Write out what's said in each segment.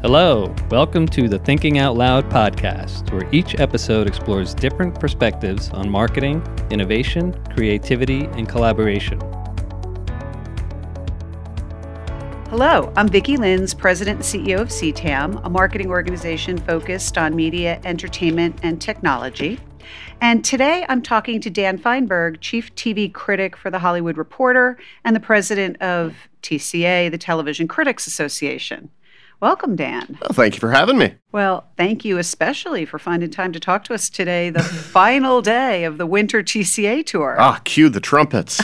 Hello, welcome to the Thinking Out Loud podcast, where each episode explores different perspectives on marketing, innovation, creativity, and collaboration. Hello, I'm Vicki Linz, President and CEO of CTAM, a marketing organization focused on media, entertainment, and technology. And today I'm talking to Dan Fienberg, Chief TV Critic for The Hollywood Reporter and the President of TCA, the Television Critics Association. Welcome, Dan. Well, thank you for having me. Well, thank you especially for finding time to talk to us today, the final day of the winter TCA tour. Cue the trumpets.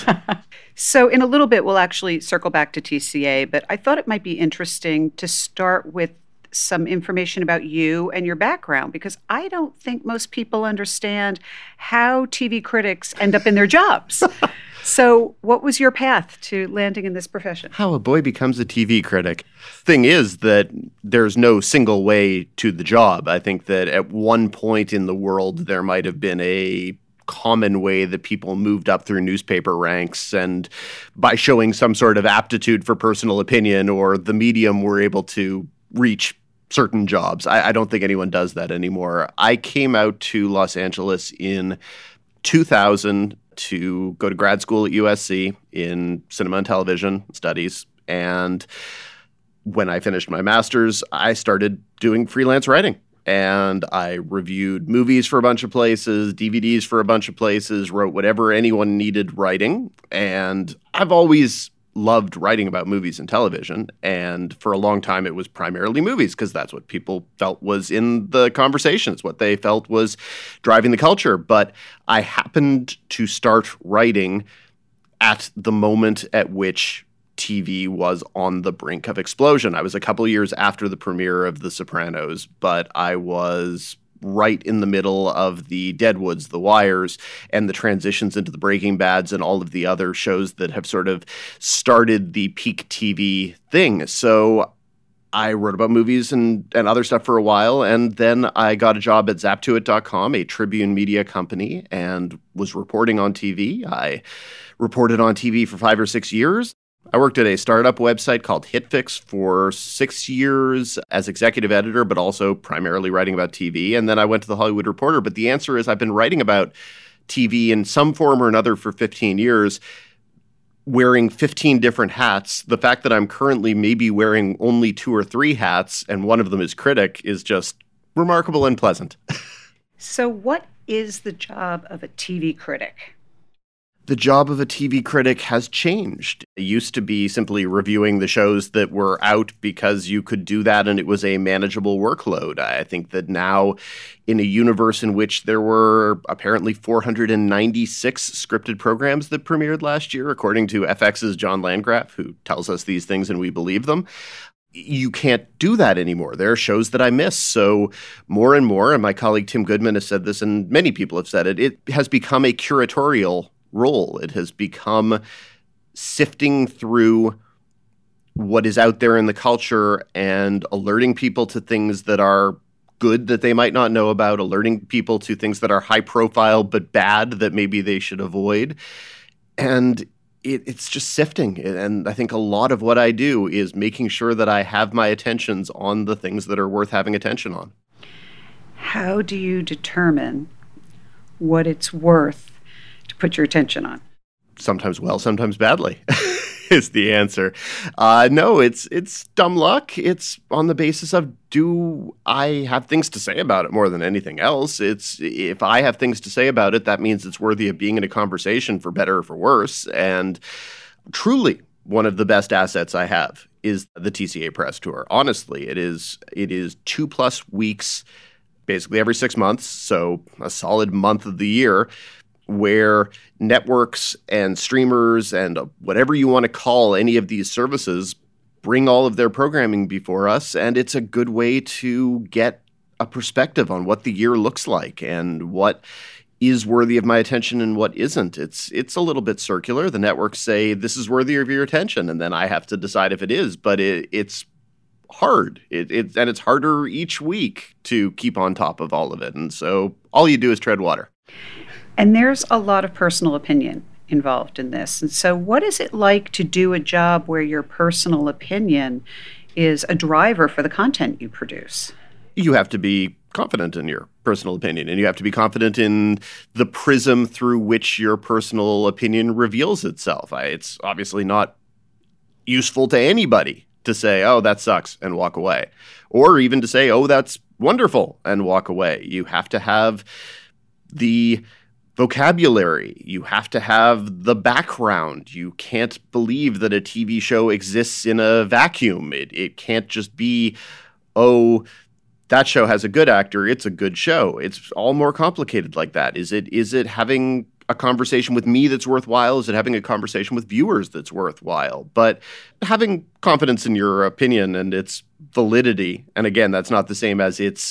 So in a little bit, we'll actually circle back to TCA, but I thought it might be interesting to start with some information about you and your background, because I don't think most people understand how TV critics end up in their jobs. So what was your path to landing in this profession? How a boy becomes a TV critic. Thing is that there's no single way to the job. I think that at one point in the world, there might have been a common way that people moved up through newspaper ranks, and by showing some sort of aptitude for personal opinion or the medium were able to reach certain jobs. I don't think anyone does that anymore. I came out to Los Angeles in 2000 to go to grad school at USC in cinema and television studies. And when I finished my master's, I started doing freelance writing. And I reviewed movies for a bunch of places, DVDs for a bunch of places, wrote whatever anyone needed writing. And I've always loved writing about movies and television. And for a long time, it was primarily movies because that's what people felt was in the conversations, what they felt was driving the culture. But I happened to start writing at the moment at which TV was on the brink of explosion. I was a couple years after the premiere of The Sopranos, but I was right in the middle of the Deadwoods, The Wires, and the transitions into the Breaking Bads and all of the other shows that have sort of started the peak TV thing. So I wrote about movies and other stuff for a while, and then I got a job at Zaptuit.com, a Tribune media company, and was reporting on TV. I reported on TV for 5 or 6 years. I worked at a startup website called HitFix for 6 years as executive editor, but also primarily writing about TV. And then I went to The Hollywood Reporter. But the answer is I've been writing about TV in some form or another for 15 years, wearing 15 different hats. The fact that I'm currently maybe wearing only 2 or 3 hats, and one of them is critic, is just remarkable and pleasant. So what is the job of a TV critic? The job of a TV critic has changed. It used to be simply reviewing the shows that were out because you could do that and it was a manageable workload. I think that now, in a universe in which there were apparently 496 scripted programs that premiered last year, according to FX's John Landgraf, who tells us these things and we believe them, you can't do that anymore. There are shows that I miss. So more and more, and my colleague Tim Goodman has said this and many people have said it, it has become a curatorial role. It has become sifting through what is out there in the culture and alerting people to things that are good that they might not know about, alerting people to things that are high profile but bad that maybe they should avoid. And it's just sifting. And I think a lot of what I do is making sure that I have my attentions on the things that are worth having attention on. How do you determine what it's worth to put your attention on? Sometimes well, sometimes badly is the answer. No, it's dumb luck. It's on the basis of, do I have things to say about it more than anything else? If I have things to say about it, that means it's worthy of being in a conversation, for better or for worse. And truly, one of the best assets I have is the TCA Press Tour. Honestly, it is 2+ weeks, basically every 6 months, so a solid month of the year, where networks and streamers and whatever you want to call any of these services bring all of their programming before us. And it's a good way to get a perspective on what the year looks like and what is worthy of my attention and what isn't. It's a little bit circular. The networks say, this is worthy of your attention, and then I have to decide if it is. But it's hard. And it's harder each week to keep on top of all of it. And so all you do is tread water. And there's a lot of personal opinion involved in this. And so what is it like to do a job where your personal opinion is a driver for the content you produce? You have to be confident in your personal opinion, and you have to be confident in the prism through which your personal opinion reveals itself. It's obviously not useful to anybody to say, oh, that sucks, and walk away. Or even to say, oh, that's wonderful, and walk away. You have to have the vocabulary. You have to have the background. You can't believe that a TV show exists in a vacuum. It can't just be, oh, that show has a good actor, it's a good show. It's all more complicated like that. Is it having a conversation with me that's worthwhile? Is it having a conversation with viewers that's worthwhile? But having confidence in your opinion and its validity, and again, that's not the same as its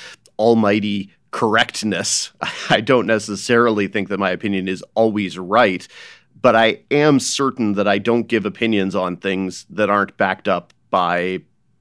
almighty correctness. I don't necessarily think that my opinion is always right, but I am certain that I don't give opinions on things that aren't backed up by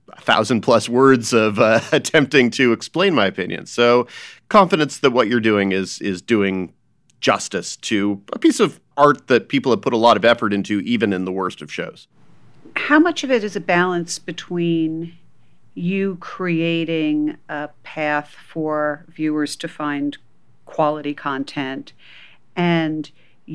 1,000+ words of attempting to explain my opinion. So confidence that what you're doing is doing justice to a piece of art that people have put a lot of effort into, even in the worst of shows. How much of it is a balance between you creating a path for viewers to find quality content and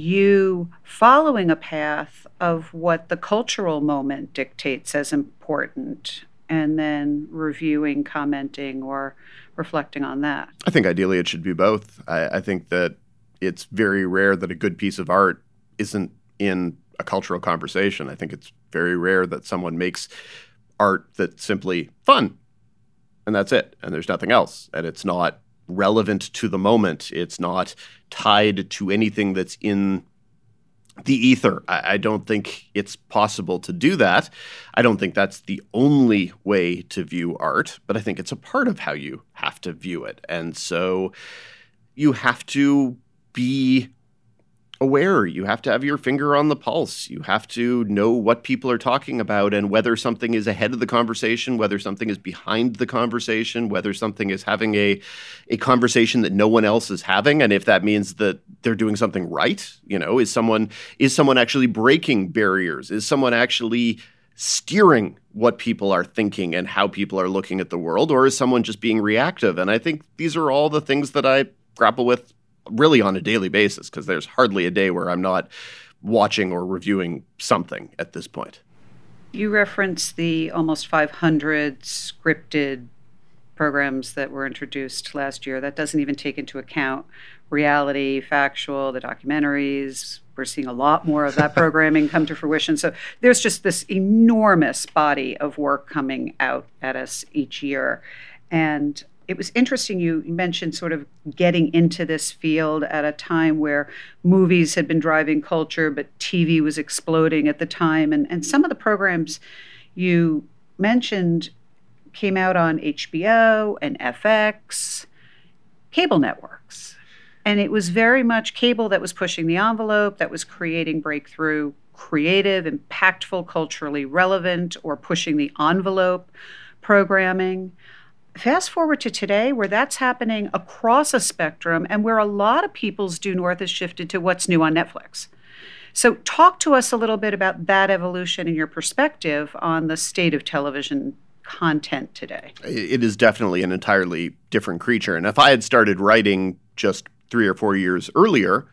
you following a path of what the cultural moment dictates as important, and then reviewing, commenting, or reflecting on that? I think ideally it should be both. I think that it's very rare that a good piece of art isn't in a cultural conversation. I think it's very rare that someone makes art that's simply fun, and that's it, and there's nothing else, and it's not relevant to the moment. It's not tied to anything that's in the ether. I don't think it's possible to do that. I don't think that's the only way to view art, but I think it's a part of how you have to view it. And so you have to be aware. You have to have your finger on the pulse. You have to know what people are talking about and whether something is ahead of the conversation, whether something is behind the conversation, whether something is having a conversation that no one else is having. And if that means that they're doing something right, is someone actually breaking barriers? Is someone actually steering what people are thinking and how people are looking at the world? Or is someone just being reactive? And I think these are all the things that I grapple with really on a daily basis, because there's hardly a day where I'm not watching or reviewing something at this point. You referenced the almost 500 scripted programs that were introduced last year. That doesn't even take into account reality, factual, the documentaries. We're seeing a lot more of that programming come to fruition. So there's just this enormous body of work coming out at us each year. And it was interesting you mentioned sort of getting into this field at a time where movies had been driving culture, but TV was exploding at the time. And some of the programs you mentioned came out on HBO and FX, cable networks. And it was very much cable that was pushing the envelope, that was creating breakthrough, creative, impactful, culturally relevant, or pushing the envelope programming. Fast forward to today, where that's happening across a spectrum and where a lot of people's due north has shifted to what's new on Netflix. So talk to us a little bit about that evolution and your perspective on the state of television content today. It is definitely an entirely different creature. And if I had started writing just 3 or 4 years earlier,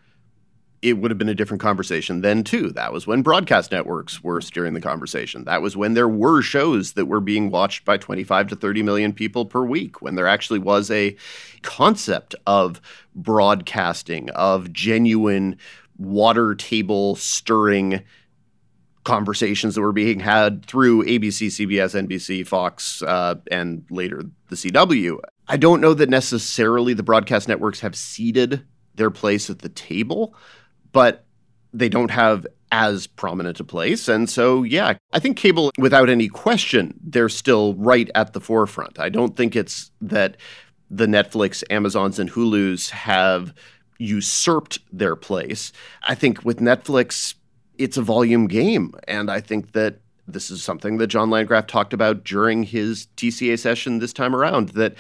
it would have been a different conversation then, too. That was when broadcast networks were steering the conversation. That was when there were shows that were being watched by 25 to 30 million people per week, when there actually was a concept of broadcasting, of genuine water table stirring conversations that were being had through ABC, CBS, NBC, Fox, and later the CW. I don't know that necessarily the broadcast networks have ceded their place at the table, but they don't have as prominent a place. And so, yeah, I think cable, without any question, they're still right at the forefront. I don't think it's that the Netflix, Amazons, and Hulus have usurped their place. I think with Netflix, it's a volume game. And I think that this is something that John Landgraf talked about during his TCA session this time around, that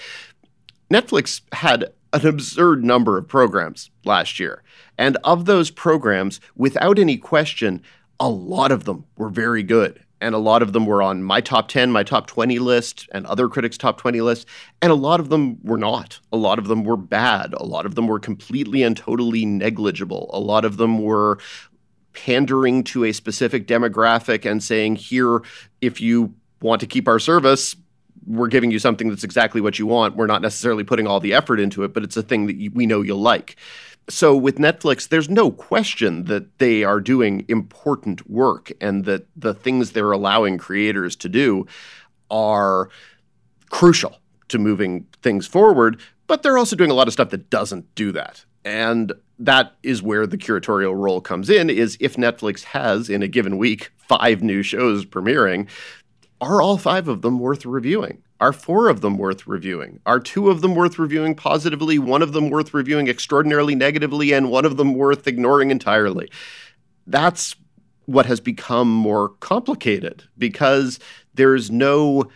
Netflix had an absurd number of programs last year. And of those programs, without any question, a lot of them were very good. And a lot of them were on my top 10, my top 20 list, and other critics' top 20 list. And a lot of them were not. A lot of them were bad. A lot of them were completely and totally negligible. A lot of them were pandering to a specific demographic and saying, here, if you want to keep our service, we're giving you something that's exactly what you want. We're not necessarily putting all the effort into it, but it's a thing that we know you'll like. So with Netflix, there's no question that they are doing important work and that the things they're allowing creators to do are crucial to moving things forward, but they're also doing a lot of stuff that doesn't do that. And that is where the curatorial role comes in, is if Netflix has, in a given week, 5 new shows premiering, are all 5 of them worth reviewing? Are 4 of them worth reviewing? Are 2 of them worth reviewing positively, 1 of them worth reviewing extraordinarily negatively, and 1 of them worth ignoring entirely? That's what has become more complicated, because there's no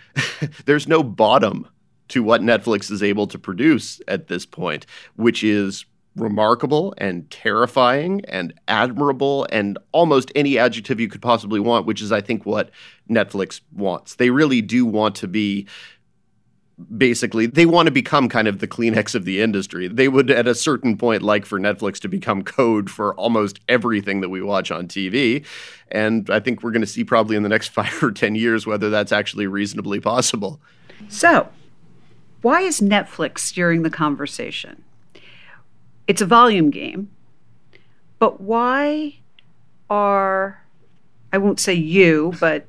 bottom to what Netflix is able to produce at this point, which is remarkable and terrifying and admirable and almost any adjective you could possibly want, which is, I think, what Netflix wants. They really do want to be, basically, they want to become kind of the Kleenex of the industry. They would, at a certain point, like for Netflix to become code for almost everything that we watch on TV. And I think we're going to see probably in the next 5 or 10 years whether that's actually reasonably possible. So, why is Netflix steering the conversation? It's a volume game, but why are, I won't say you, but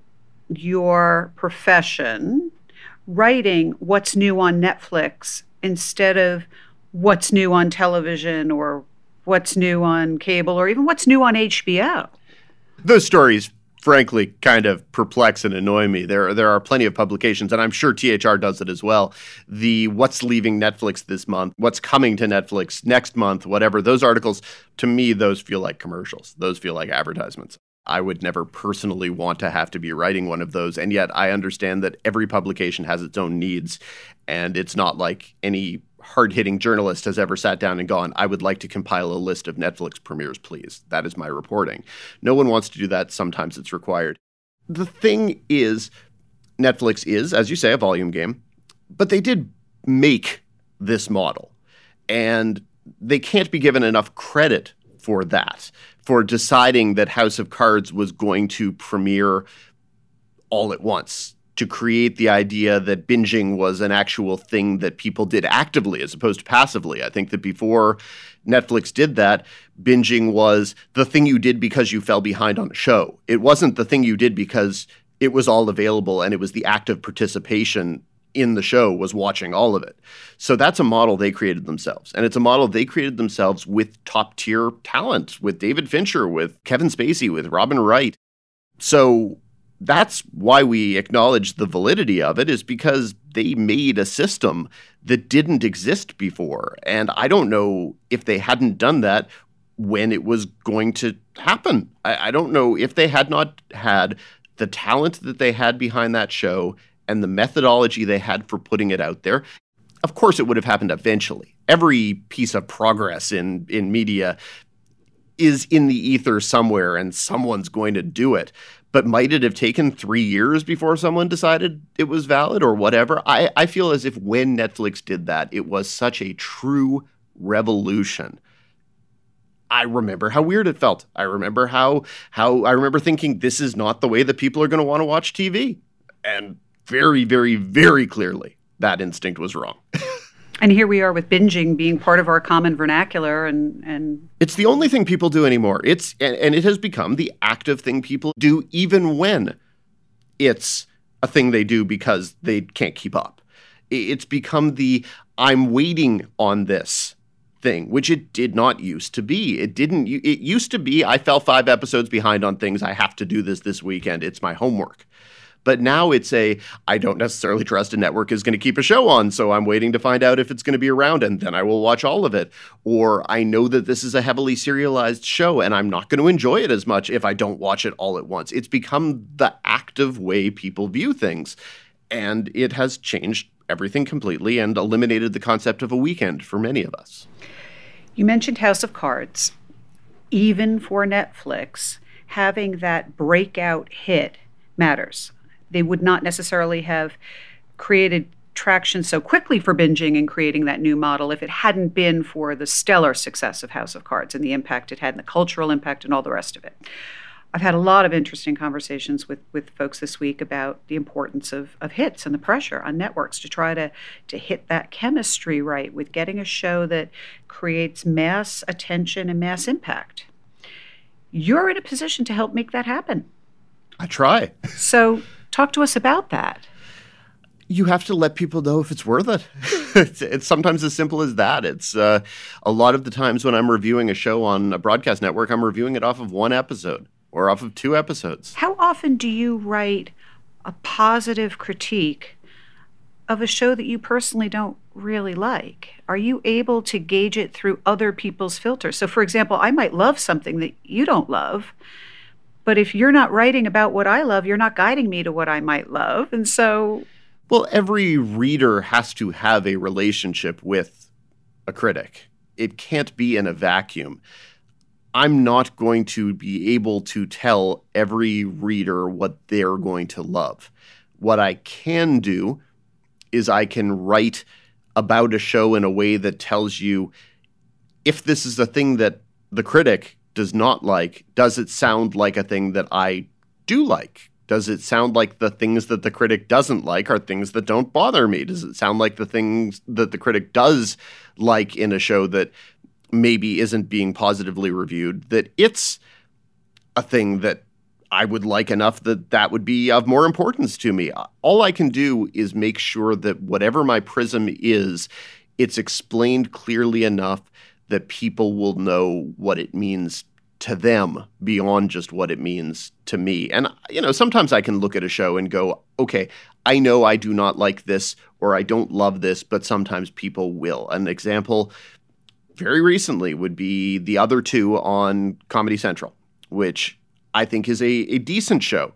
your profession writing what's new on Netflix instead of what's new on television or what's new on cable or even what's new on HBO? Those stories, frankly, kind of perplex and annoy me. There are plenty of publications, and I'm sure THR does it as well. The what's leaving Netflix this month, what's coming to Netflix next month, whatever, those articles, to me, those feel like commercials. Those feel like advertisements. I would never personally want to have to be writing one of those, and yet I understand that every publication has its own needs, and it's not like any hard-hitting journalist has ever sat down and gone, I would like to compile a list of Netflix premieres, please. That is my reporting. No one wants to do that. Sometimes it's required. The thing is, Netflix is, as you say, a volume game, but they did make this model, and they can't be given enough credit for that, for deciding that House of Cards was going to premiere all at once, to create the idea that binging was an actual thing that people did actively as opposed to passively. I think that before Netflix did that, binging was the thing you did because you fell behind on a show. It wasn't the thing you did because it was all available and it was the active participation in the show was watching all of it. So that's a model they created themselves. And it's a model they created themselves with top-tier talent, with David Fincher, with Kevin Spacey, with Robin Wright. So that's why we acknowledge the validity of it, is because they made a system that didn't exist before. And I don't know if they hadn't done that when it was going to happen. I don't know if they had not had the talent that they had behind that show and the methodology they had for putting it out there. Of course, it would have happened eventually. Every piece of progress in media is in the ether somewhere, and someone's going to do it. But might it have taken 3 years before someone decided it was valid or whatever? I feel as if when Netflix did that, it was such a true revolution. I remember how weird it felt. I remember how I remember thinking, this is not the way that people are going to want to watch TV. And very, very, very clearly, that instinct was wrong. And here we are with binging being part of our common vernacular, and it's the only thing people do anymore. And it has become the active thing people do, even when it's a thing they do because they can't keep up. It's become the I'm waiting on this thing, which it did not used to be. It used to be I fell 5 episodes behind on things. I have to do this weekend. It's my homework. But now it's I don't necessarily trust a network is going to keep a show on, so I'm waiting to find out if it's going to be around, and then I will watch all of it. Or I know that this is a heavily serialized show, and I'm not going to enjoy it as much if I don't watch it all at once. It's become the active way people view things, and it has changed everything completely and eliminated the concept of a weekend for many of us. You mentioned House of Cards. Even for Netflix, having that breakout hit matters. They would not necessarily have created traction so quickly for binging and creating that new model if it hadn't been for the stellar success of House of Cards and the impact it had and the cultural impact and all the rest of it. I've had a lot of interesting conversations with folks this week about the importance of hits and the pressure on networks to try to hit that chemistry right with getting a show that creates mass attention and mass impact. You're in a position to help make that happen. I try. So talk to us about that. You have to let people know if it's worth it. It's sometimes as simple as that. It's a lot of the times when I'm reviewing a show on a broadcast network, I'm reviewing it off of one episode or off of 2 episodes. How often do you write a positive critique of a show that you personally don't really like? Are you able to gauge it through other people's filters? So, for example, I might love something that you don't love, but if you're not writing about what I love, you're not guiding me to what I might love. And so... Well, every reader has to have a relationship with a critic. It can't be in a vacuum. I'm not going to be able to tell every reader what they're going to love. What I can do is I can write about a show in a way that tells you if this is a thing that the critic does not like, does it sound like a thing that I do like? Does it sound like the things that the critic doesn't like are things that don't bother me? Does it sound like the things that the critic does like in a show that maybe isn't being positively reviewed, that it's a thing that I would like enough that that would be of more importance to me? All I can do is make sure that whatever my prism is, it's explained clearly enough that people will know what it means to them beyond just what it means to me. And, sometimes I can look at a show and go, okay, I know I do not like this or I don't love this, but sometimes people will. An example very recently would be the other 2 on Comedy Central, which I think is a decent show.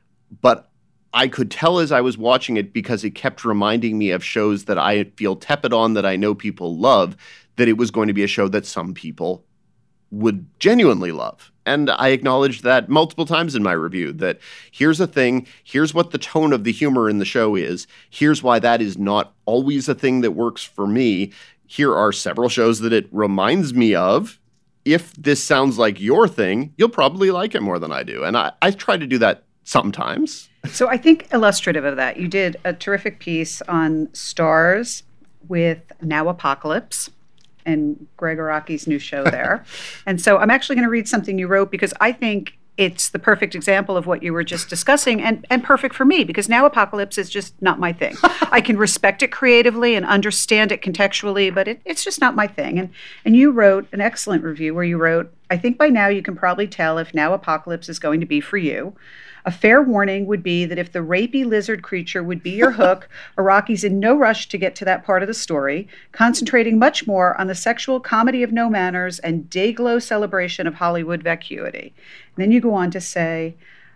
But I could tell as I was watching it, because it kept reminding me of shows that I feel tepid on, that I know people love, that it was going to be a show that some people would genuinely love. And I acknowledged that multiple times in my review, that here's a thing, here's what the tone of the humor in the show is, here's why that is not always a thing that works for me. Here are several shows that it reminds me of. If this sounds like your thing, you'll probably like it more than I do. And I try to do that sometimes. So I think illustrative of that, you did a terrific piece on Starz with Now Apocalypse and Greg Araki's new show there. And so I'm actually going to read something you wrote because I think it's the perfect example of what you were just discussing and perfect for me because Now Apocalypse is just not my thing. I can respect it creatively and understand it contextually, but it's just not my thing. And you wrote an excellent review where you wrote, I think by now you can probably tell if Now Apocalypse is going to be for you. A fair warning would be that if the rapey lizard creature would be your hook, Araki's in no rush to get to that part of the story, concentrating much more on the sexual comedy of no manners and day-glow celebration of Hollywood vacuity. And then you go on to say,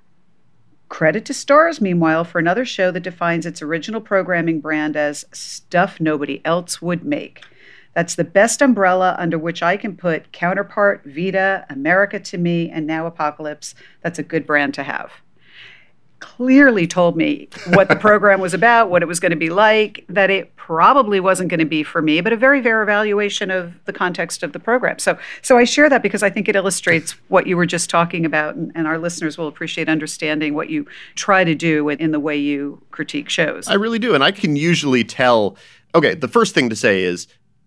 credit to Starz, meanwhile, for another show that defines its original programming brand as stuff nobody else would make. That's the best umbrella under which I can put Counterpart, Vita, America to Me, and Now Apocalypse. That's a good brand to have. Clearly told me what the program was about, what it was going to be like, that it probably wasn't going to be for me, but a very fair evaluation of the context of the program. So I share that because I think it illustrates what you were just talking about, and our listeners will appreciate understanding what you try to do in the way you critique shows. I really do, and I can usually tell, okay, the first thing to say is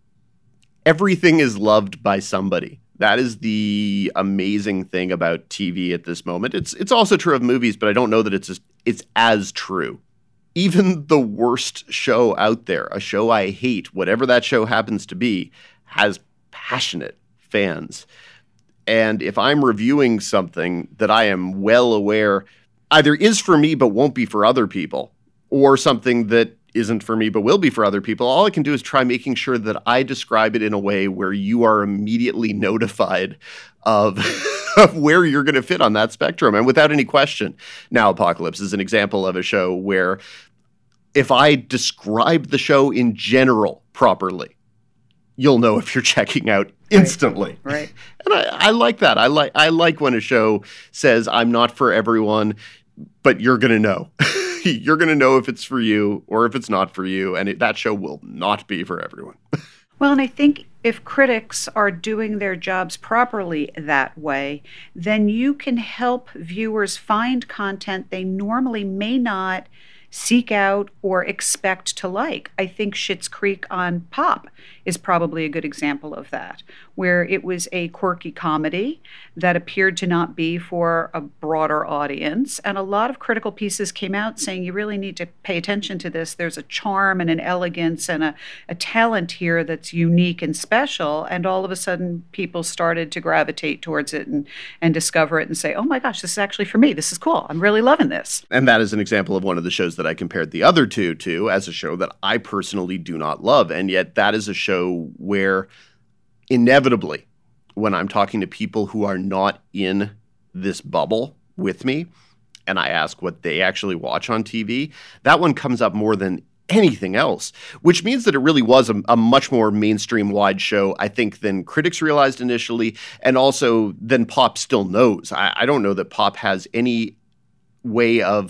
everything is loved by somebody. That is the amazing thing about TV at this moment. It's also true of movies, but I don't know that it's as true. Even the worst show out there, a show I hate, whatever that show happens to be, has passionate fans. And if I'm reviewing something that I am well aware either is for me but won't be for other people, or something that isn't for me but will be for other people, all I can do is try making sure that I describe it in a way where you are immediately notified of where you're going to fit on that spectrum. And without any question, Now Apocalypse is an example of a show where if I describe the show in general properly, you'll know if you're checking out instantly. Right. And I like that. I like when a show says, I'm not for everyone. but you're going to know. You're going to know if it's for you or if it's not for you, and that show will not be for everyone. Well, and I think if critics are doing their jobs properly that way, then you can help viewers find content they normally may not seek out or expect to like. I think Schitt's Creek on Pop is probably a good example of that, where it was a quirky comedy that appeared to not be for a broader audience. And a lot of critical pieces came out saying you really need to pay attention to this. There's a charm and an elegance and a talent here that's unique and special. And all of a sudden, people started to gravitate towards it and discover it and say, oh my gosh, this is actually for me. This is cool. I'm really loving this. And that is an example of one of the shows that I compared the other two to as a show that I personally do not love. And yet that is a show where inevitably, when I'm talking to people who are not in this bubble with me, and I ask what they actually watch on TV, that one comes up more than anything else, which means that it really was a much more mainstream wide show, I think, than critics realized initially, and also than Pop still knows. I don't know that Pop has any way of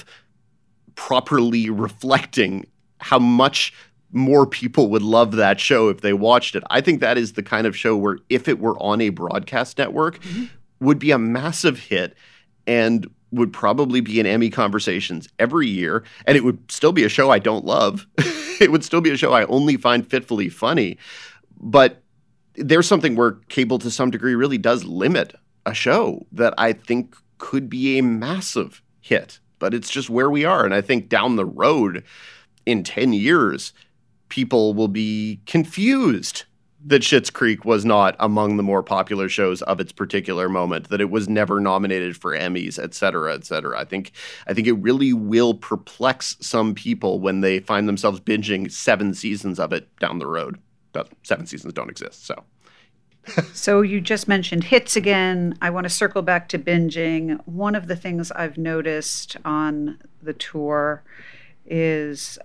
properly reflecting how much more people would love that show if they watched it. I think that is the kind of show where if it were on a broadcast network, would be a massive hit and would probably be in Emmy conversations every year. And it would still be a show I don't love. It would still be a show I only find fitfully funny. But there's something where cable to some degree really does limit a show that I think could be a massive hit. But it's just where we are. And I think down the road, in 10 years, people will be confused that Schitt's Creek was not among the more popular shows of its particular moment, that it was never nominated for Emmys, et cetera, et cetera. I think it really will perplex some people when they find themselves binging 7 seasons of it down the road. But 7 seasons don't exist, so. So you just mentioned hits again. I want to circle back to binging. One of the things I've noticed on the tour is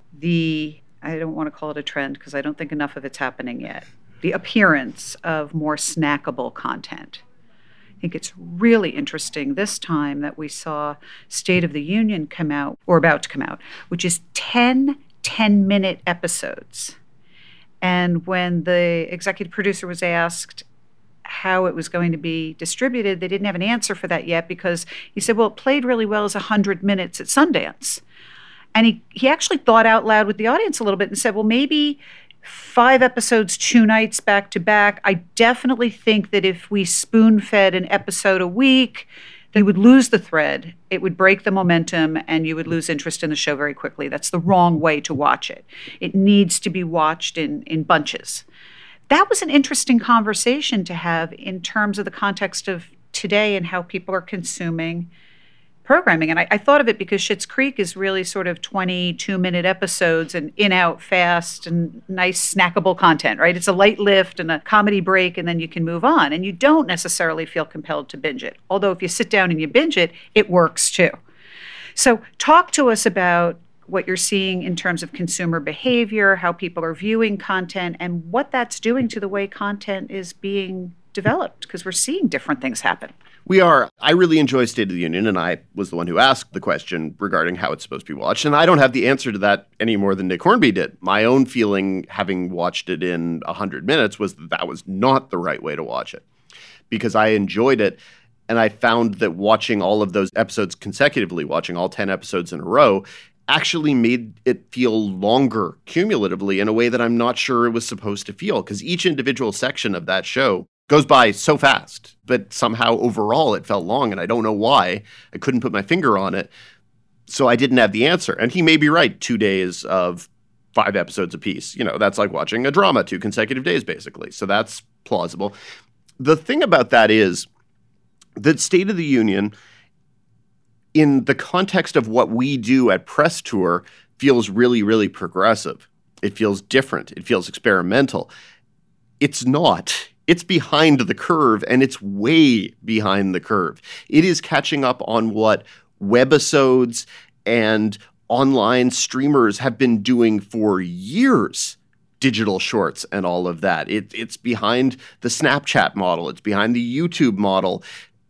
I don't want to call it a trend because I don't think enough of it's happening yet, the appearance of more snackable content. I think it's really interesting this time that we saw State of the Union come out, or about to come out, which is 10 10-minute episodes. And when the executive producer was asked how it was going to be distributed, they didn't have an answer for that yet because he said, well, it played really well as 100 minutes at Sundance. And he actually thought out loud with the audience a little bit and said, well, maybe 5 episodes, 2 nights back to back. I definitely think that if we spoon-fed an episode a week, you would lose the thread, it would break the momentum, and you would lose interest in the show very quickly. That's the wrong way to watch it. It needs to be watched in bunches. That was an interesting conversation to have in terms of the context of today and how people are consuming programming. And I thought of it because Schitt's Creek is really sort of 22-minute episodes and in-out fast and nice snackable content, right? It's a light lift and a comedy break, and then you can move on. And you don't necessarily feel compelled to binge it. Although if you sit down and you binge it, it works too. So talk to us about what you're seeing in terms of consumer behavior, how people are viewing content, and what that's doing to the way content is being developed, because we're seeing different things happen. We are. I really enjoy State of the Union, and I was the one who asked the question regarding how it's supposed to be watched, and I don't have the answer to that any more than Nick Hornby did. My own feeling, having watched it in 100 minutes, was that was not the right way to watch it, because I enjoyed it, and I found that watching all of those episodes consecutively, watching all 10 episodes in a row, actually made it feel longer cumulatively in a way that I'm not sure it was supposed to feel, because each individual section of that show goes by so fast, but somehow overall it felt long, and I don't know why. I couldn't put my finger on it, so I didn't have the answer. And he may be right, 2 days of 5 episodes apiece. You know, that's like watching a drama 2 consecutive days, basically. So that's plausible. The thing about that is that State of the Union, in the context of what we do at Press Tour, feels really, really progressive. It feels different. It feels experimental. It's not. It's behind the curve, and it's way behind the curve. It is catching up on what webisodes and online streamers have been doing for years. Digital shorts and all of that. It's behind the Snapchat model. It's behind the YouTube model.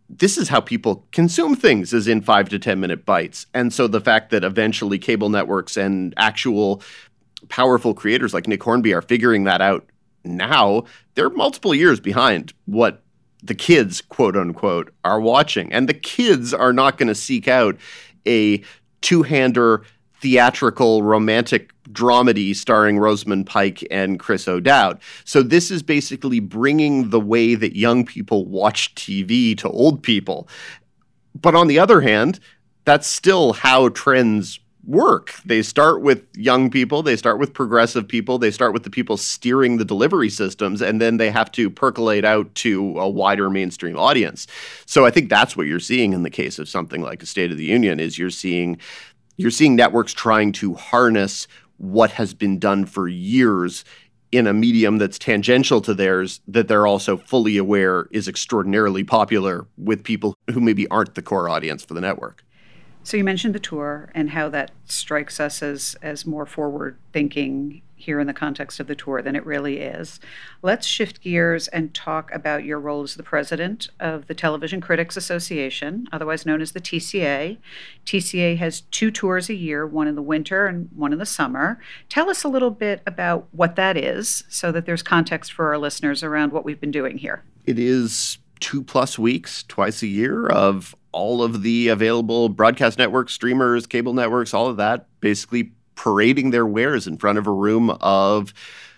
this is how people consume things, is in 5 to 10 minute bites. And so the fact that eventually cable networks and actual powerful creators like Nick Hornby are figuring that out now, they're multiple years behind what the kids, quote unquote, are watching. And the kids are not going to seek out a two-hander theatrical romantic dramedy starring Rosamund Pike and Chris O'Dowd. So this is basically bringing the way that young people watch TV to old people. But on the other hand, that's still how trends work. They start with young people, they start with progressive people, they start with the people steering the delivery systems, and then they have to percolate out to a wider mainstream audience. So I think that's what you're seeing in the case of something like a State of the Union, is you're seeing networks trying to harness what has been done for years in a medium that's tangential to theirs, that they're also fully aware is extraordinarily popular with people who maybe aren't the core audience for the network. So you mentioned the tour and how that strikes us as more forward thinking here in the context of the tour than it really is. Let's shift gears and talk about your role as the president of the Television Critics Association, otherwise known as the TCA. TCA has 2 tours a year, one in the winter and one in the summer. Tell us a little bit about what that is so that there's context for our listeners around what we've been doing here. It is 2+ weeks, twice a year, of all of the available broadcast networks, streamers, cable networks, all of that, basically parading their wares in front of a room of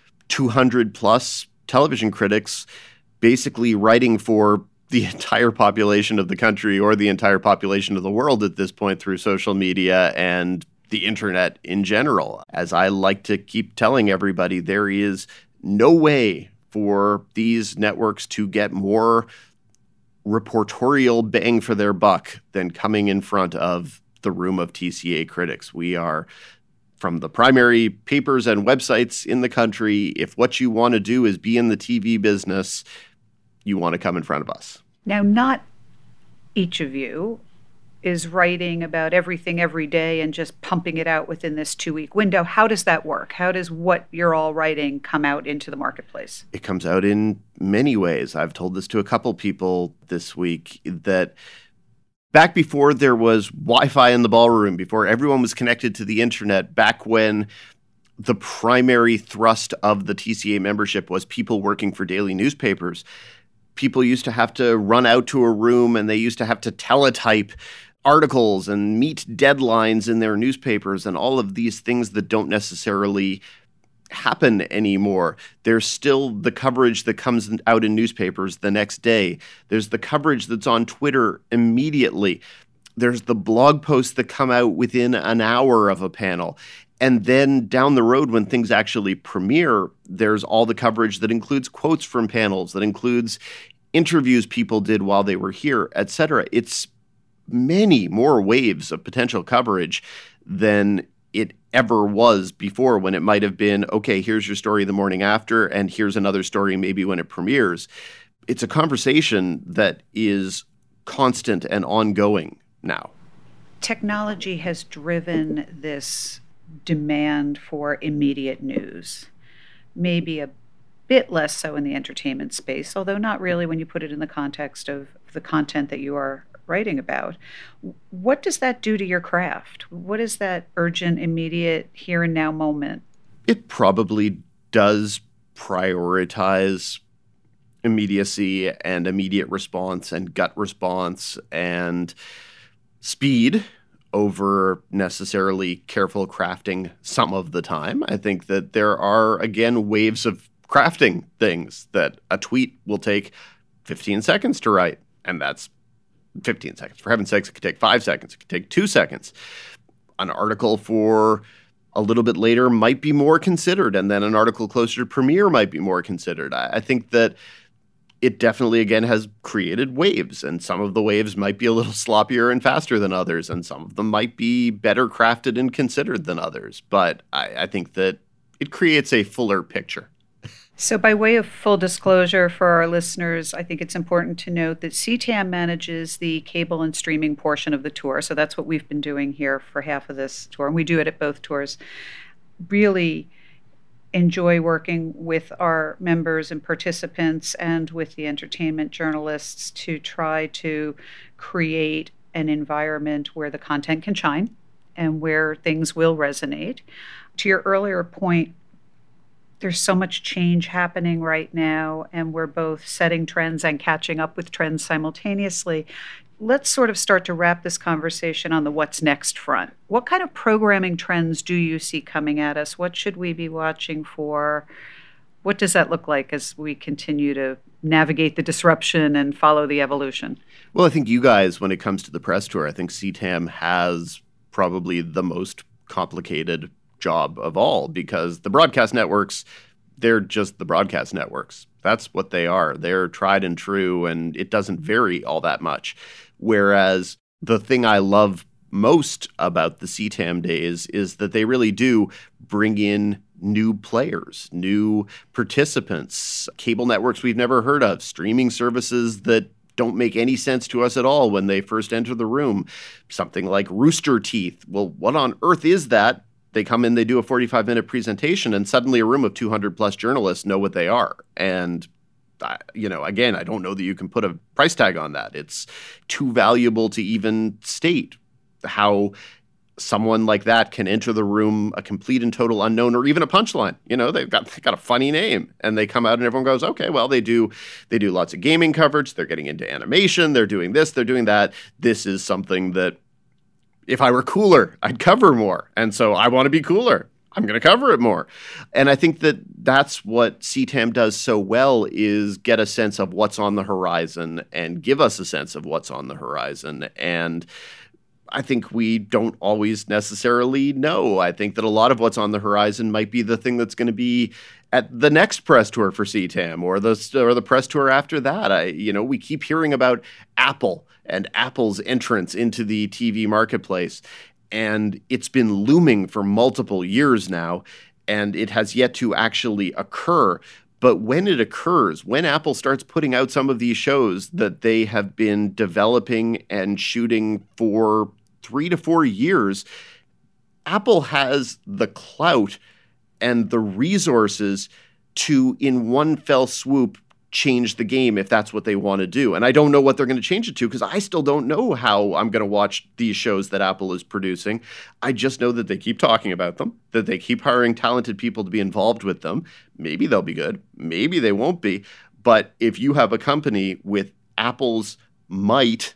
200+ television critics, basically writing for the entire population of the country or the entire population of the world at this point through social media and the internet in general. As I like to keep telling everybody, there is no way for these networks to get more reportorial bang for their buck than coming in front of the room of TCA critics. We are, from the primary papers and websites in the country, if what you want to do is be in the TV business, you want to come in front of us. Now, not each of you is writing about everything every day and just pumping it out within this 2-week window. How does that work? How does what you're all writing come out into the marketplace? It comes out in many ways. I've told this to a couple people this week, that back before there was Wi-Fi in the ballroom, before everyone was connected to the internet, back when the primary thrust of the TCA membership was people working for daily newspapers, people used to have to run out to a room and they used to have to teletype articles and meet deadlines in their newspapers and all of these things that don't necessarily happen anymore. There's still the coverage that comes out in newspapers the next day. There's the coverage that's on Twitter immediately. There's the blog posts that come out within an hour of a panel. And then down the road, when things actually premiere, there's all the coverage that includes quotes from panels, that includes interviews people did while they were here, et cetera. It's many more waves of potential coverage than it ever was before, when it might have been, okay, here's your story the morning after, and here's another story maybe when it premieres. It's a conversation that is constant and ongoing now. Technology has driven this demand for immediate news, maybe a bit less so in the entertainment space, although not really when you put it in the context of the content that you are writing about. What does that do to your craft? What is that urgent, immediate, here and now moment? It probably does prioritize immediacy and immediate response and gut response and speed over necessarily careful crafting some of the time. I think that there are, again, waves of crafting things, that a tweet will take 15 seconds to write, and that's 15 seconds. For heaven's sakes, it could take 5 seconds. It could take 2 seconds. An article for a little bit later might be more considered, and then an article closer to premiere might be more considered. I think that it definitely, again, has created waves, and some of the waves might be a little sloppier and faster than others, and some of them might be better crafted and considered than others. But I think that it creates a fuller picture. So by way of full disclosure for our listeners, I think it's important to note that CTAM manages the cable and streaming portion of the tour. So that's what we've been doing here for half of this tour, and we do it at both tours. Really enjoy working with our members and participants and with the entertainment journalists to try to create an environment where the content can shine and where things will resonate. To your earlier point, there's so much change happening right now, and we're both setting trends and catching up with trends simultaneously. Let's sort of start to wrap this conversation on the what's next front. What kind of programming trends do you see coming at us? What should we be watching for? What does that look like as we continue to navigate the disruption and follow the evolution? Well, I think you guys, when it comes to the press tour, I think CTAM has probably the most complicated job of all, because the broadcast networks, they're just the broadcast networks. That's what they are. They're tried and true, and it doesn't vary all that much. Whereas the thing I love most about the CTAM days is that they really do bring in new players, new participants, cable networks we've never heard of, streaming services that don't make any sense to us at all when they first enter the room. Something like Rooster Teeth. Well, what on earth is that? They come in, they do a 45-minute presentation, and suddenly a room of 200-plus journalists know what they are. And, again, I don't know that you can put a price tag on that. It's too valuable to even state how someone like that can enter the room a complete and total unknown, or even a punchline. They've got a funny name, and they come out and everyone goes, okay, well, they do lots of gaming coverage. They're getting into animation. They're doing this. They're doing that. This is something that, if I were cooler, I'd cover more. And so I want to be cooler. I'm going to cover it more. And I think that that's what CTAM does so well, is get a sense of what's on the horizon and give us a sense of what's on the horizon. And I think we don't always necessarily know. I think that a lot of what's on the horizon might be the thing that's going to be at the next press tour for CTAM, or the press tour after that. We keep hearing about Apple and Apple's entrance into the TV marketplace, and it's been looming for multiple years now, and it has yet to actually occur. But when it occurs, when Apple starts putting out some of these shows that they have been developing and shooting for 3 to 4 years, Apple has the clout and the resources to, in one fell swoop, change the game if that's what they want to do. And I don't know what they're going to change it to, because I still don't know how I'm going to watch these shows that Apple is producing. I just know that they keep talking about them, that they keep hiring talented people to be involved with them. Maybe they'll be good. Maybe they won't be. But if you have a company with Apple's might,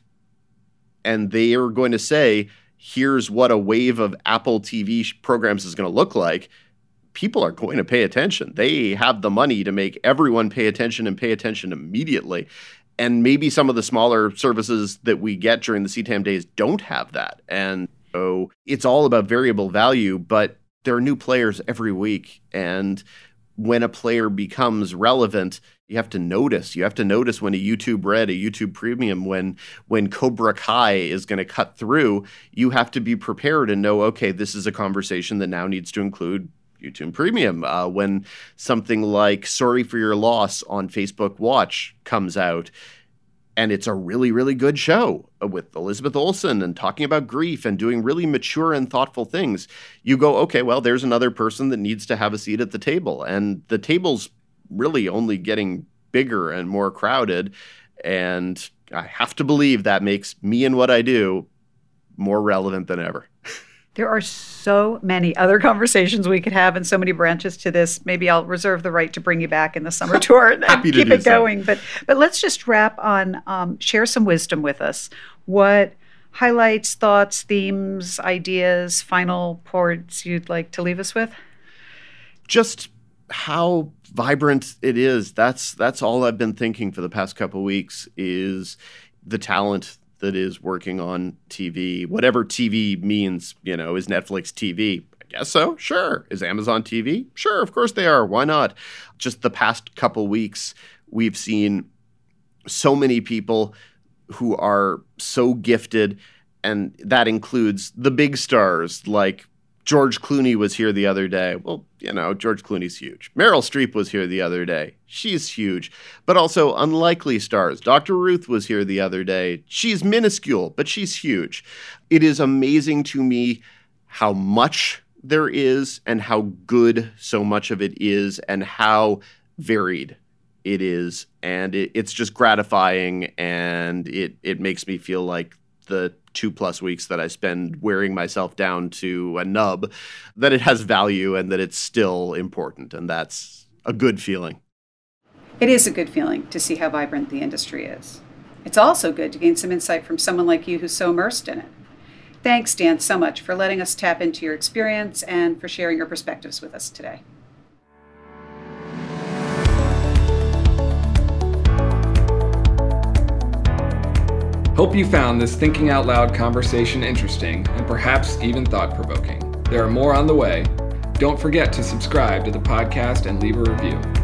and they are going to say, here's what a wave of Apple TV programs is going to look like, people are going to pay attention. They have the money to make everyone pay attention, and pay attention immediately. And maybe some of the smaller services that we get during the CTAM days don't have that. And so it's all about variable value, but there are new players every week. And when a player becomes relevant, you have to notice. You have to notice when a YouTube Red, a YouTube Premium, when Cobra Kai is going to cut through, you have to be prepared and know, okay, this is a conversation that now needs to include YouTube Premium. When something like Sorry for Your Loss on Facebook Watch comes out, and it's a really, really good show with Elizabeth Olsen and talking about grief and doing really mature and thoughtful things, you go, okay, well, there's another person that needs to have a seat at the table. And the table's really only getting bigger and more crowded. And I have to believe that makes me and what I do more relevant than ever. There are so many other conversations we could have and so many branches to this. Maybe I'll reserve the right to bring you back in the summer tour and keep it going. But let's just wrap on, share some wisdom with us. What highlights, thoughts, themes, ideas, final points you'd like to leave us with? Just how vibrant it is. That's all I've been thinking for the past couple of weeks, is the talent that is working on TV, whatever TV means. Is Netflix TV? I guess so. Sure. Is Amazon TV? Sure. Of course they are. Why not? Just the past couple weeks, we've seen so many people who are so gifted, and that includes the big stars like George Clooney was here the other day. Well, George Clooney's huge. Meryl Streep was here the other day. She's huge. But also unlikely stars. Dr. Ruth was here the other day. She's minuscule, but she's huge. It is amazing to me how much there is and how good so much of it is and how varied it is. And it's just gratifying, and it makes me feel like the 2+ weeks that I spend wearing myself down to a nub, that it has value and that it's still important. And that's a good feeling. It is a good feeling to see how vibrant the industry is. It's also good to gain some insight from someone like you who's so immersed in it. Thanks, Dan, so much for letting us tap into your experience and for sharing your perspectives with us today. Hope you found this Thinking Out Loud conversation interesting and perhaps even thought-provoking. There are more on the way. Don't forget to subscribe to the podcast and leave a review.